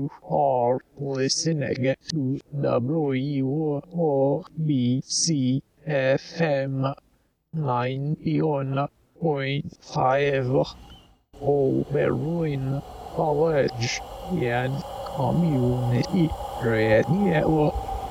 You are listening to WOBC FM 91.5 Oberlin College and Community Radio.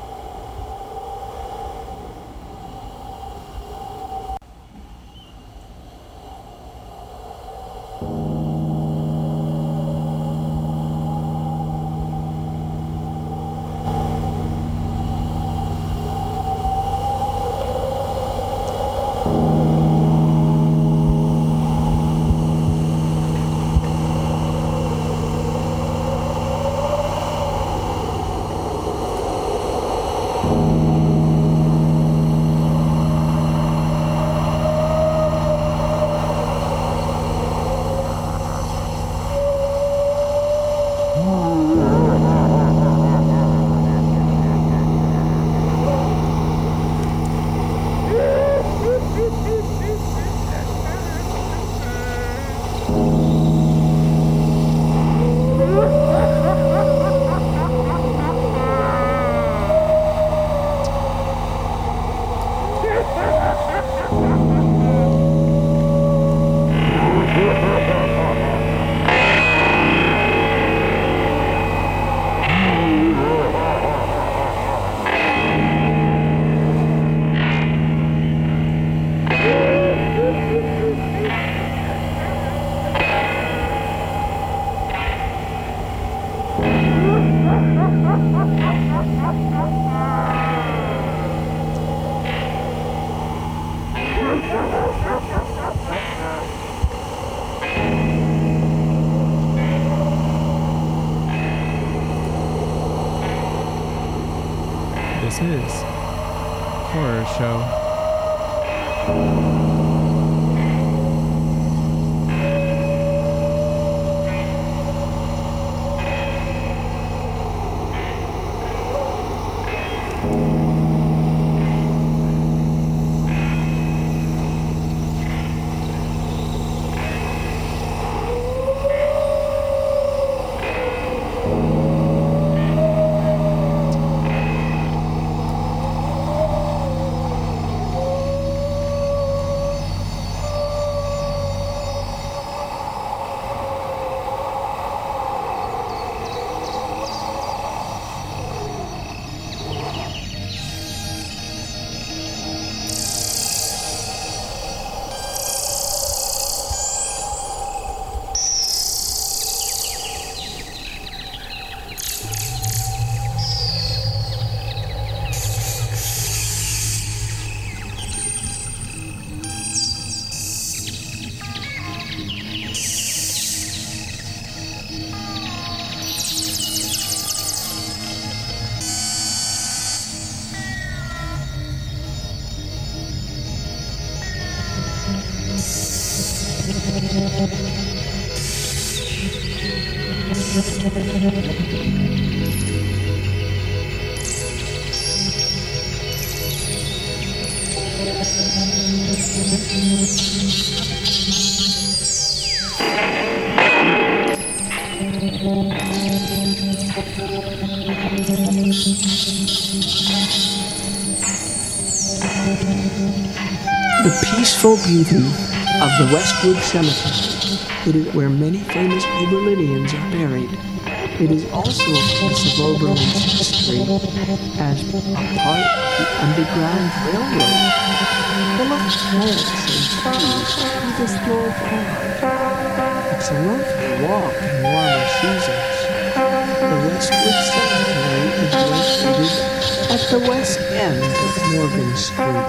This is Horror Show. The peaceful beauty of the Westwood Cemetery. It is where many famous Oberlinians are buried. It is also a piece of Oberlin's history as a part of the Underground Railroad, full of plants and trees through this large park. It's a lovely walk in warmer seasons. The Westwood Cemetery is located at the west end of Morgan Street.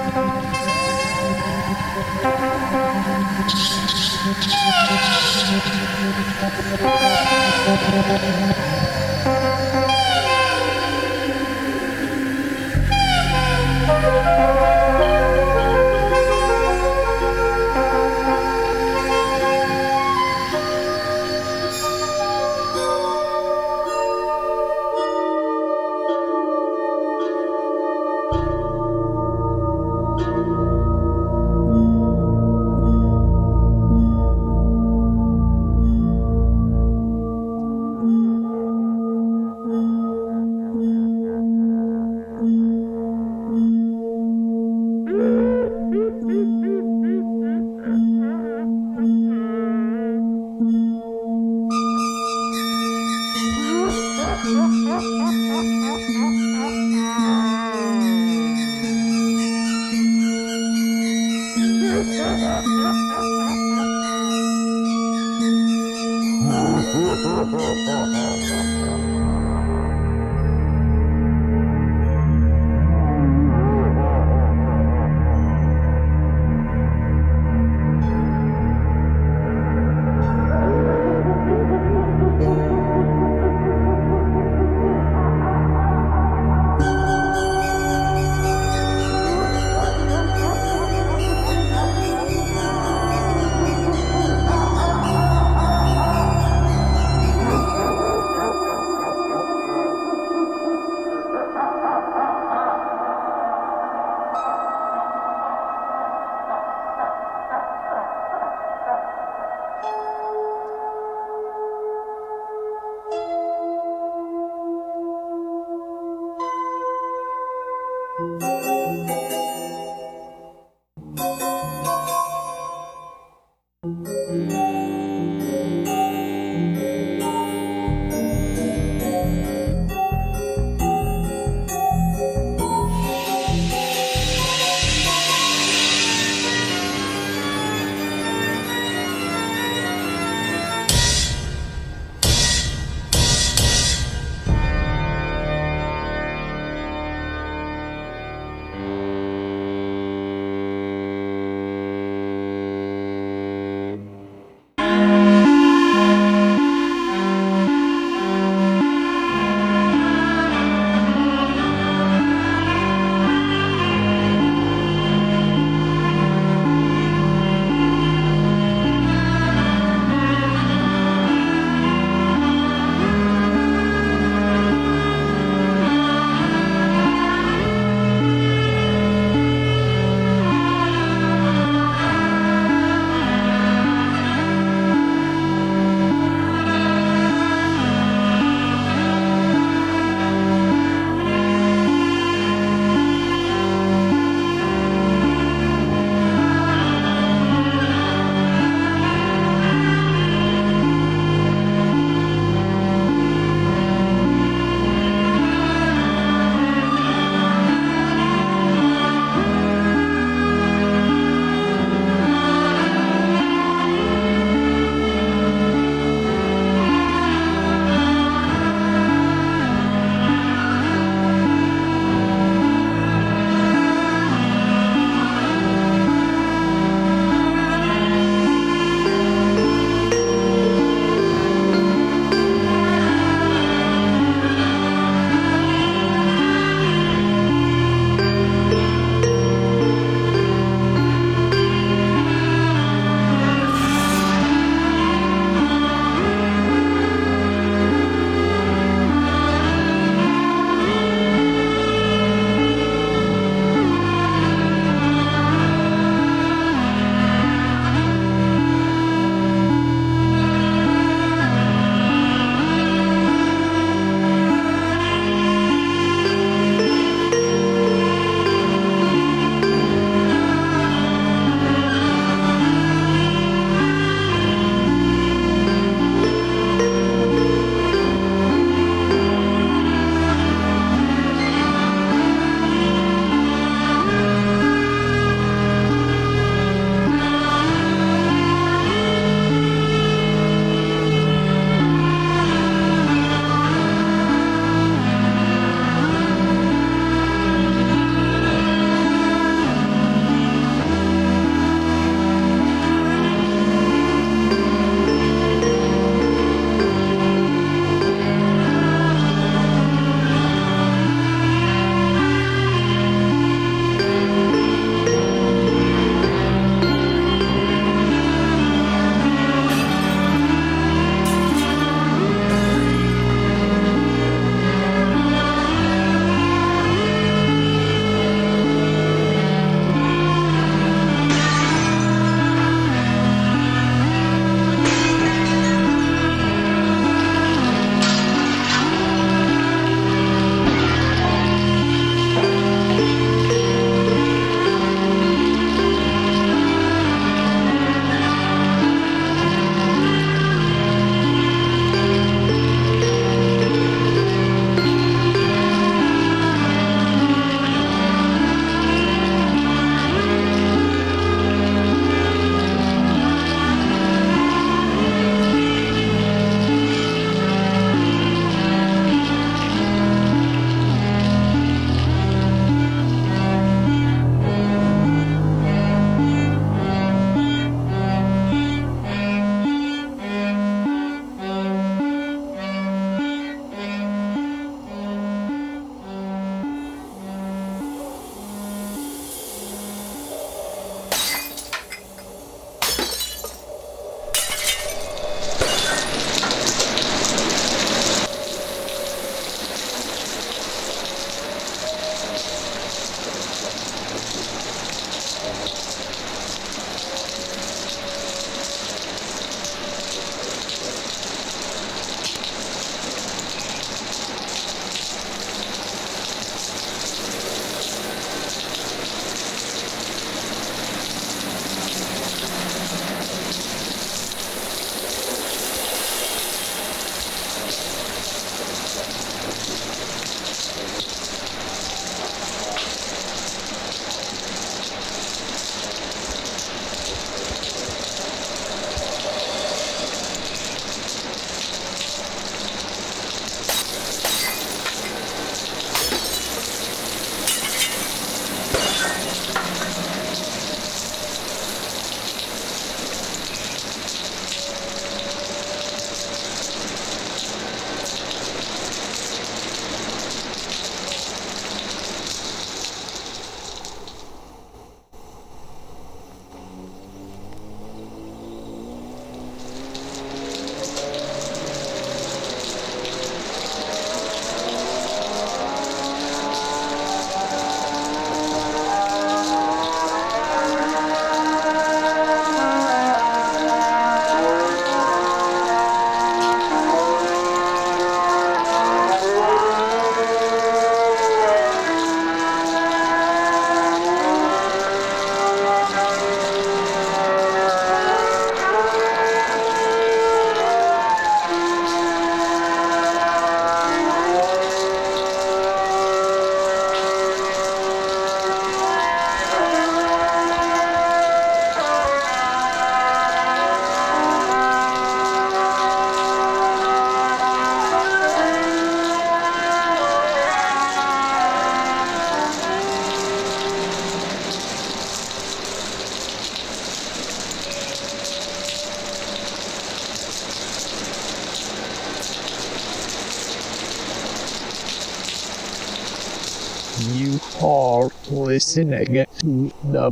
are listening to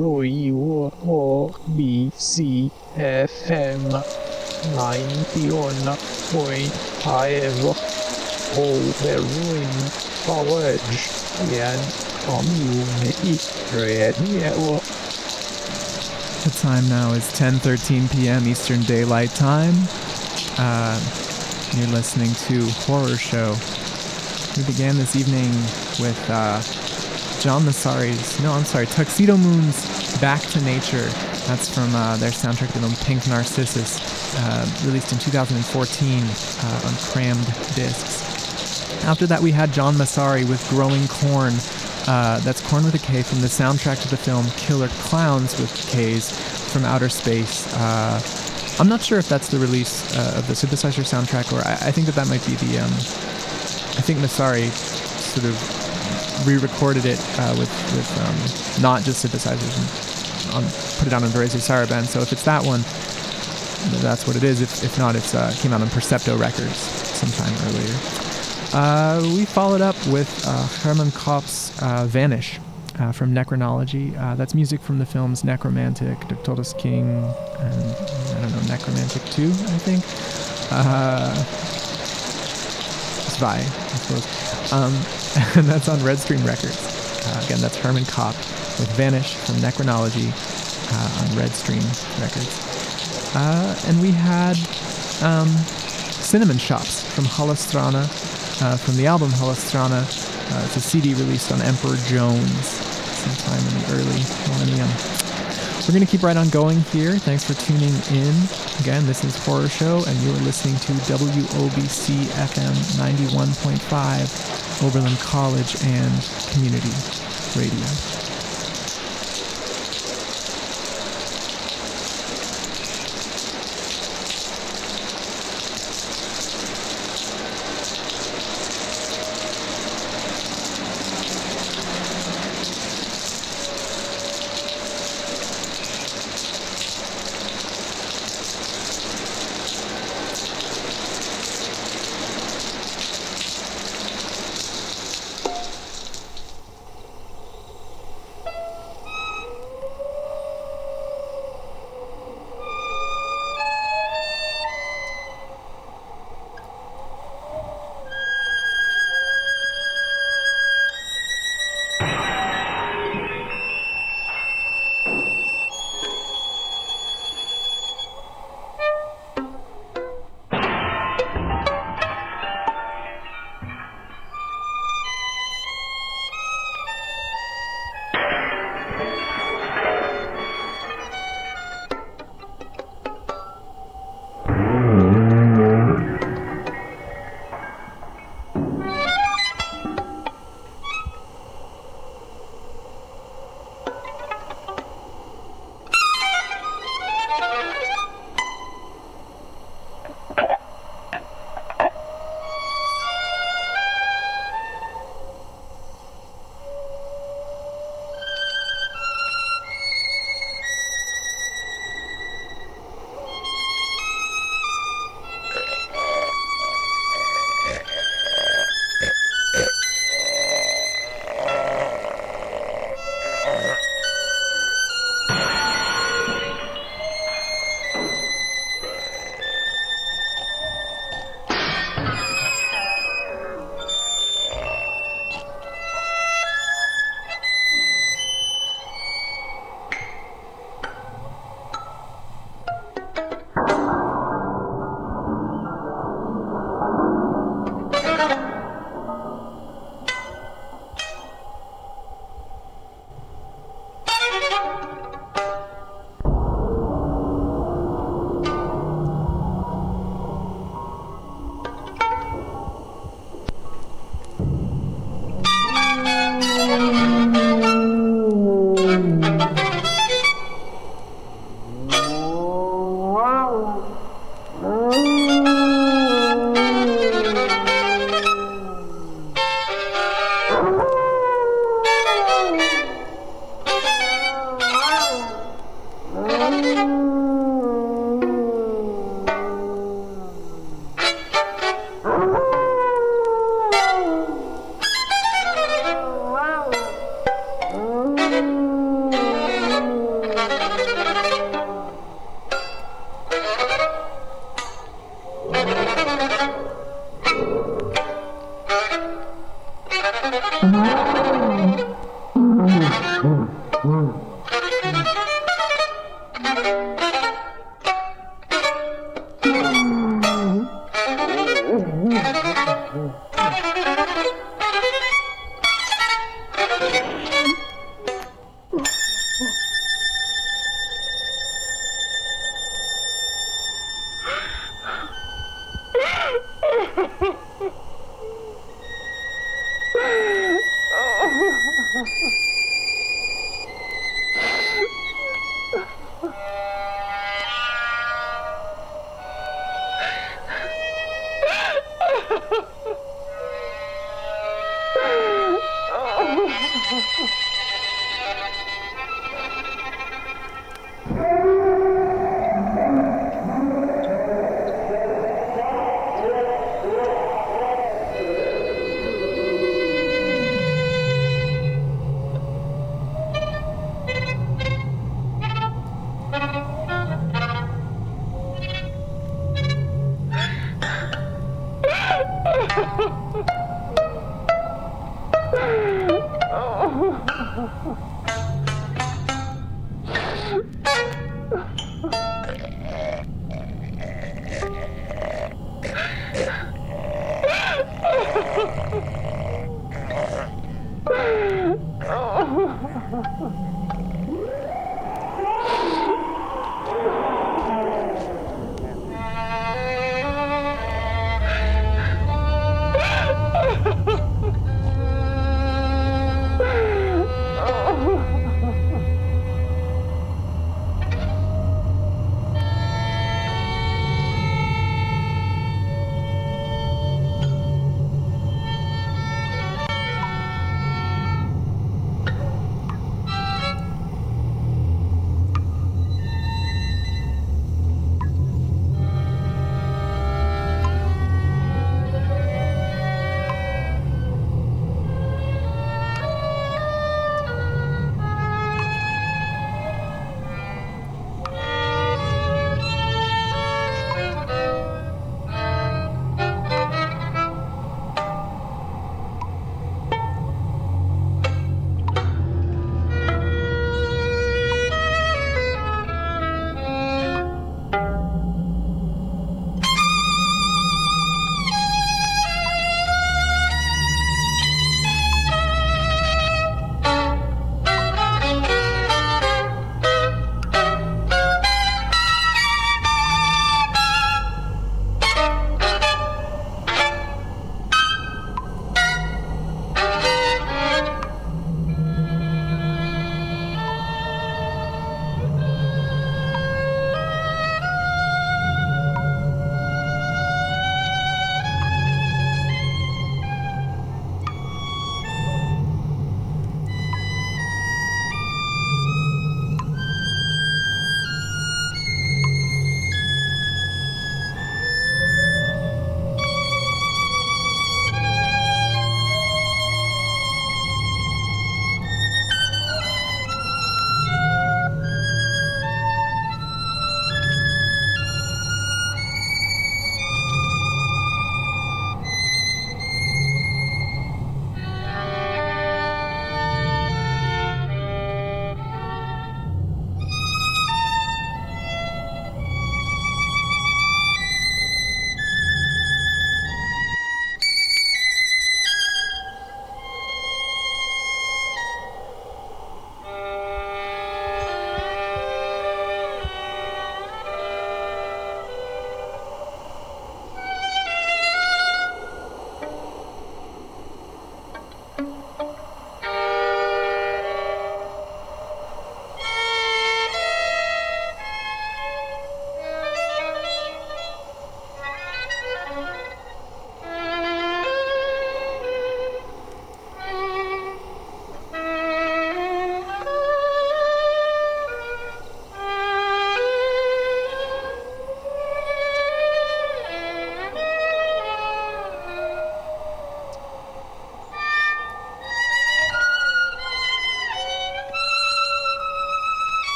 WOBC FM 91.5 Oberlin College and Community Radio. The time now is 10:13 p.m. Eastern Daylight Time. You're listening to Horror Show. We began this evening with John Massari's, Tuxedo Moon's Back to Nature. That's from their soundtrack to the film Pink Narcissus, released in 2014 on crammed discs. After that, we had John Massari with Growing Corn. That's Corn with a K, from the soundtrack to the film Killer Clowns with K's from Outer Space. I'm not sure if that's the release of the Synthesizer soundtrack, or I think that might be the... I think Massari sort of re-recorded it with not just synthesizers and put it out on Varese Saraband. So if it's that one, that's what it is. If not, it came out on Percepto Records sometime earlier. We followed up with Herman Kopp's Vanish from Necronology. That's music from the films Necromantic, Der Todesking, and Necromantic 2, I think. Zwei, I suppose. And that's on Red Stream Records. Again, that's Herman Kopp with Vanish from Necronology on Red Stream Records. And we had Cinnamon Shops from Halastrana, from the album Halastrana. It's a CD released on Emperor Jones sometime in the early millennium. We're going to keep right on going here. Thanks for tuning in. Again, this is Horror Show, and you're listening to WOBC FM 91.5, Oberlin College and Community Radio.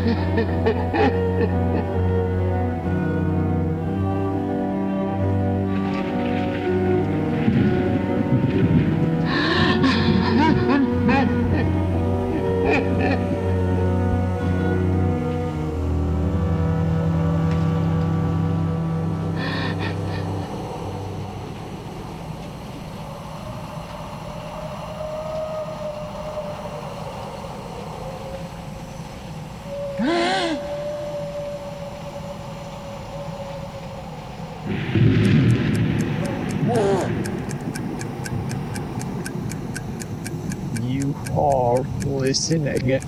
You are listening to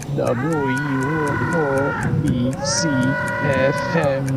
WOBC FM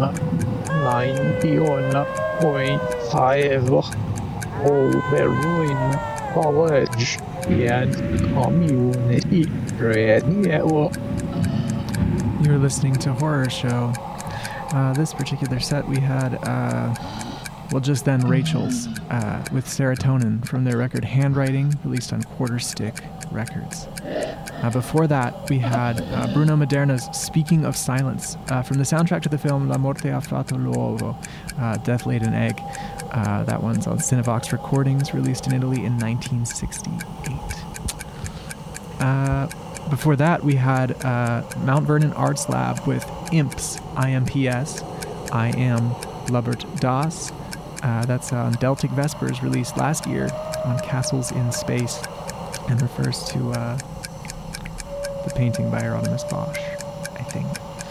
91.5 Oberlin College and Community Radio. You're listening to Horror Show. This particular set we had, just then Rachel's with Serotonin from their record Handwriting, released on Quarter Stick Records. Before that, we had Bruno Maderna's Speaking of Silence from the soundtrack to the film La Morte ha fatto l'uovo, Death Laid an Egg. That one's on Cinevox Recordings, released in Italy in 1968. Before that, we had Mount Vernon Arts Lab with Imps, IMPS, I Am Lubbert Das. That's on Deltic Vespers, released last year on Castles in Space, and refers to the painting by Hieronymus Bosch, I think.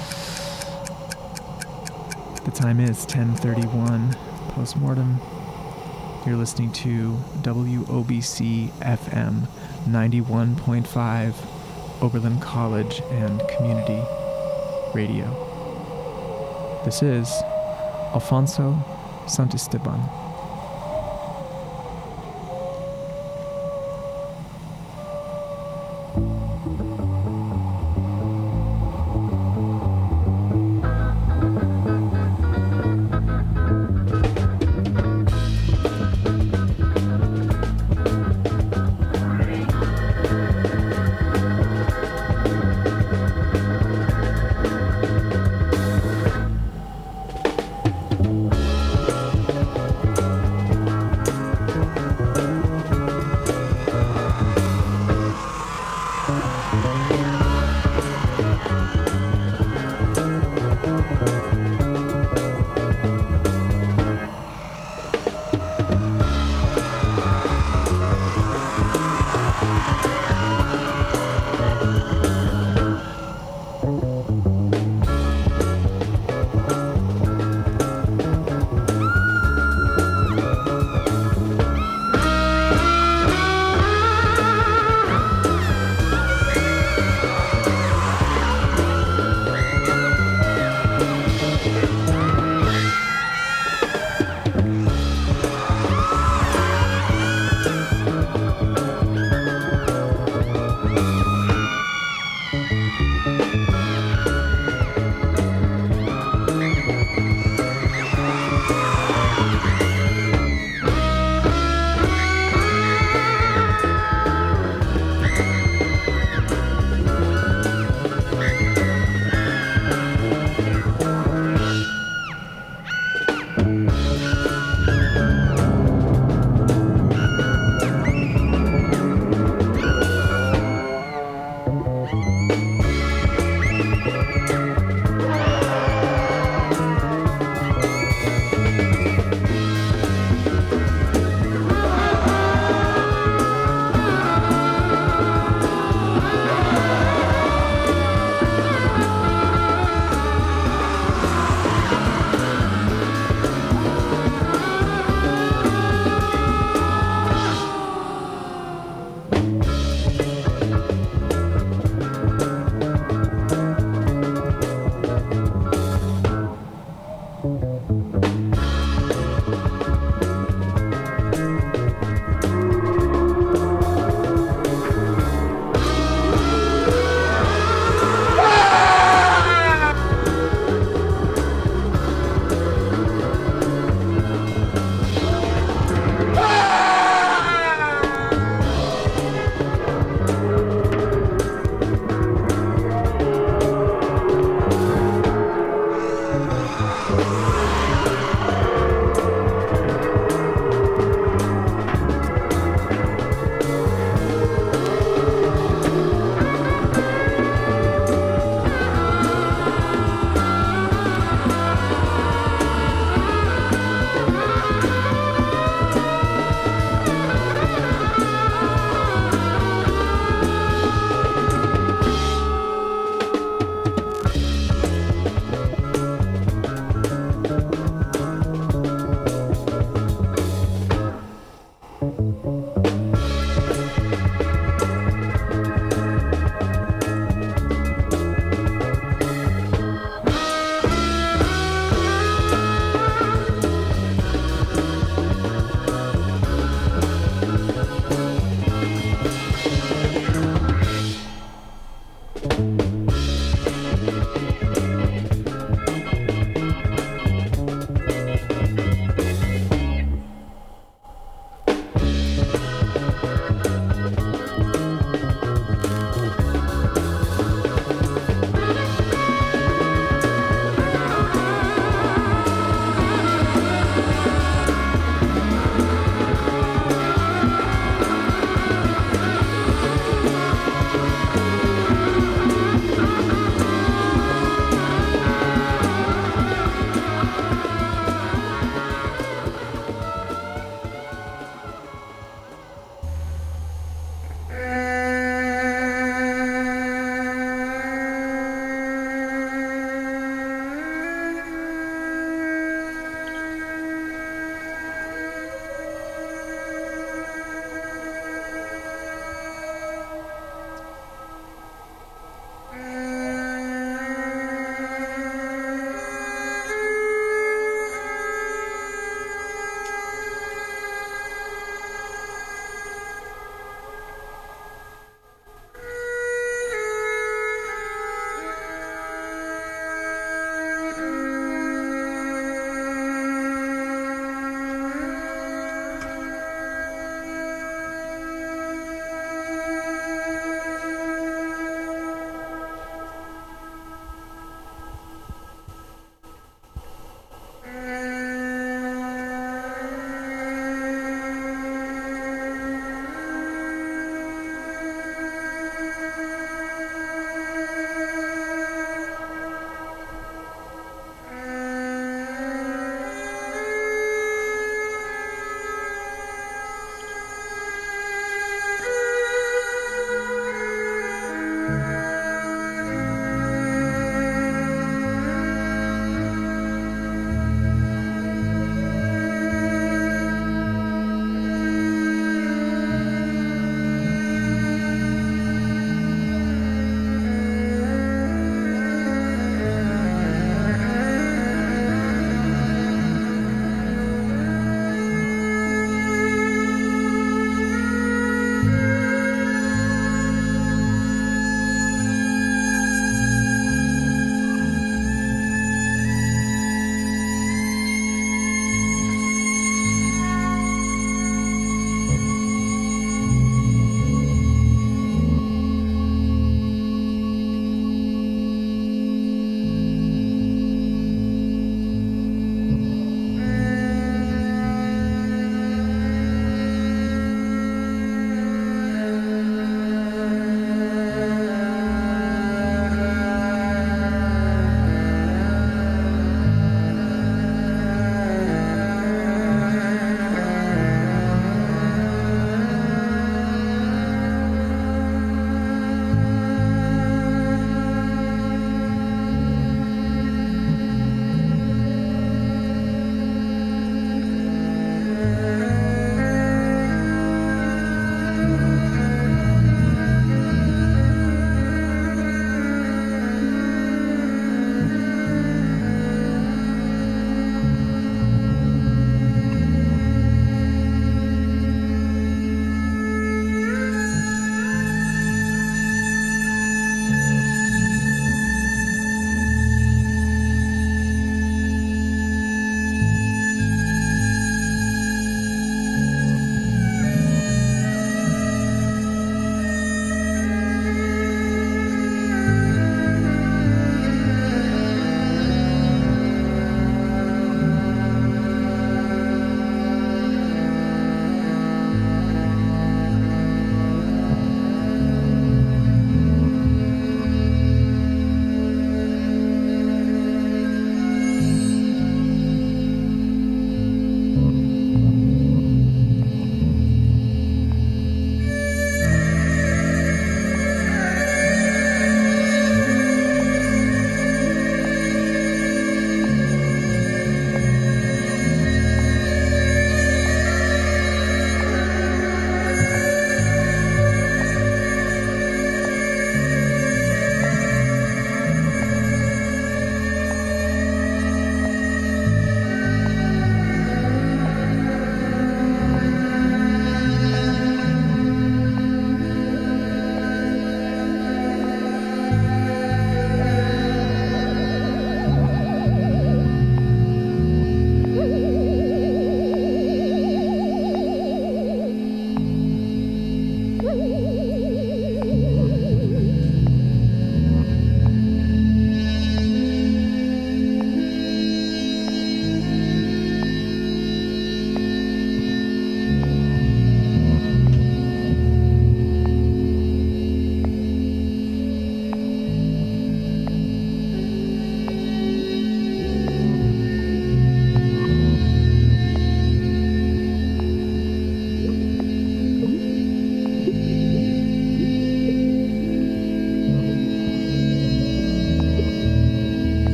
The time is 10:31 postmortem. You're listening to WOBC FM 91.5 Oberlin College and Community Radio. This is Alfonso Santisteban.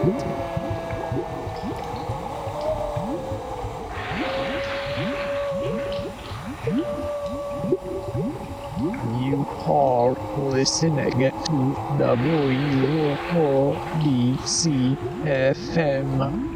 You are listening to WOBC FM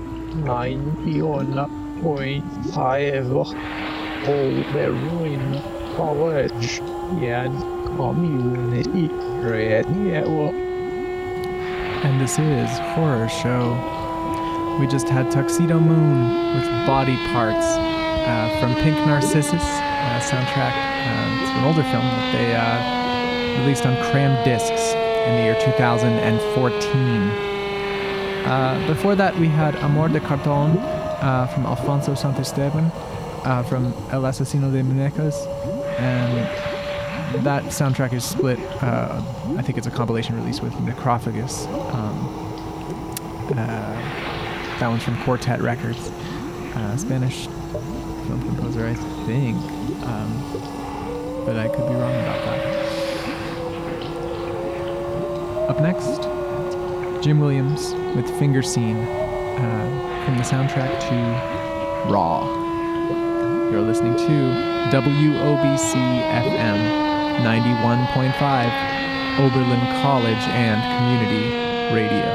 91.5 Oberlin College and Community Radio. And this is Horror Show. We just had Tuxedo Moon with Body Parts from Pink Narcissus soundtrack. It's an older film that they released on crammed discs in the year 2014. Before that, we had Amor de Cartón from Alfonso Santisteban from El Asesino de Muñecas. And that soundtrack is split. I think it's a compilation release with Necrophagus. That one's from Quartet Records. Spanish film composer, I think. But I could be wrong about that. Up next, Jim Williams with Finger Scene from the soundtrack to Raw. You're listening to WOBC FM 91.5 Oberlin College and Community Radio.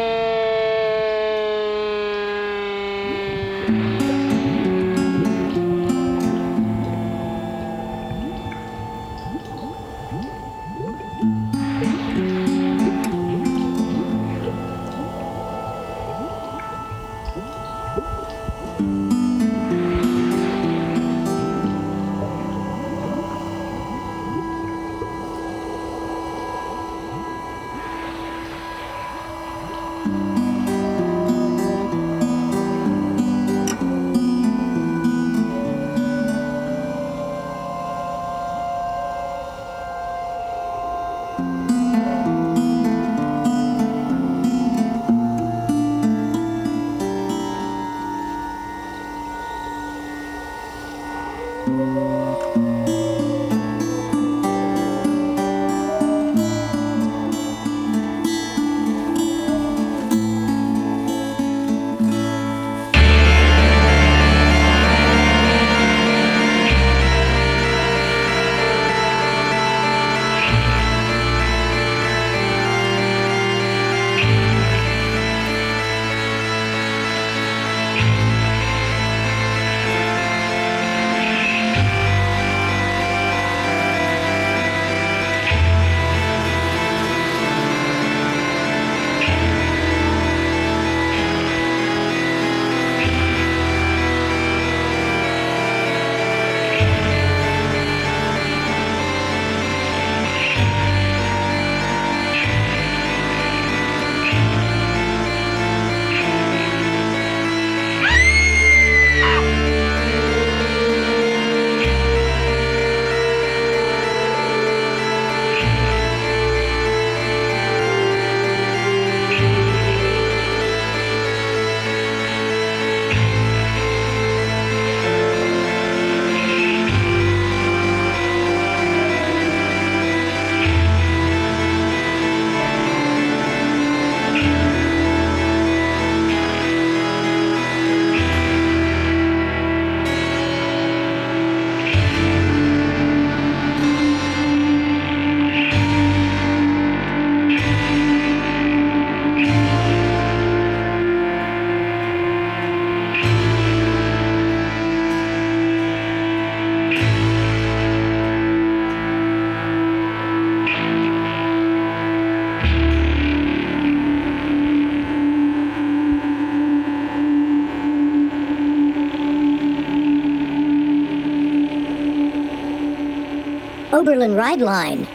Oberlin Ride Line.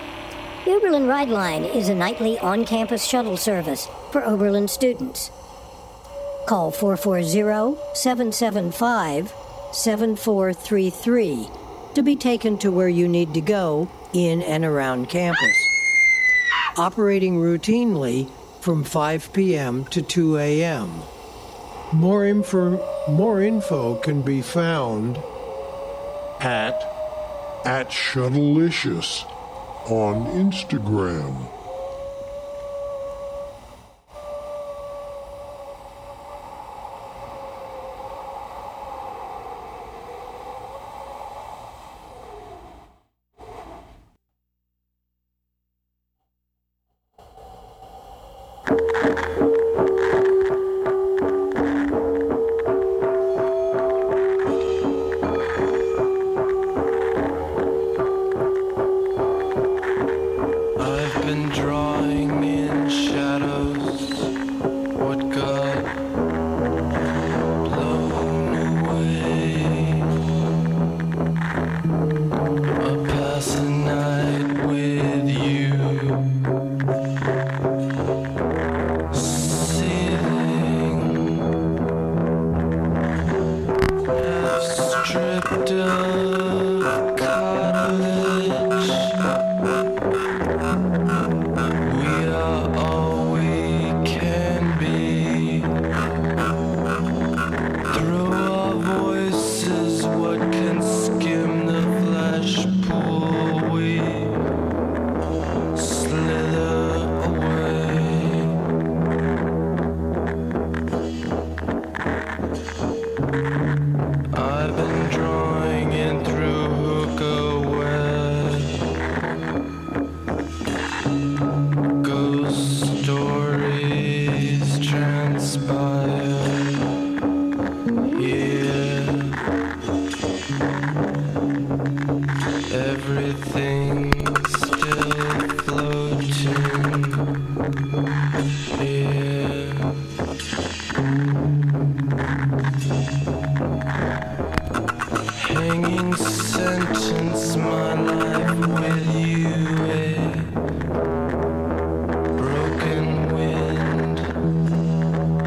The Oberlin Ride Line is a nightly on-campus shuttle service for Oberlin students. Call 440-775-7433 to be taken to where you need to go in and around campus. Operating routinely from 5 p.m. to 2 a.m. More info can be found at Shuttlelicious on Instagram. I've been drawing in shadows what got blown away. A passing night with you, seething, half stripped of cartilage. We are all we can be. Through our voices, what can skim the flesh pool? We slither away. I've been drawing in through hookah web. Ghost stories transpire here. Everything's still floating here. Hanging sentence, my life with you. Broken wind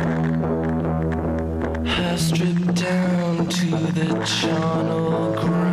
has stripped down to the charnel ground.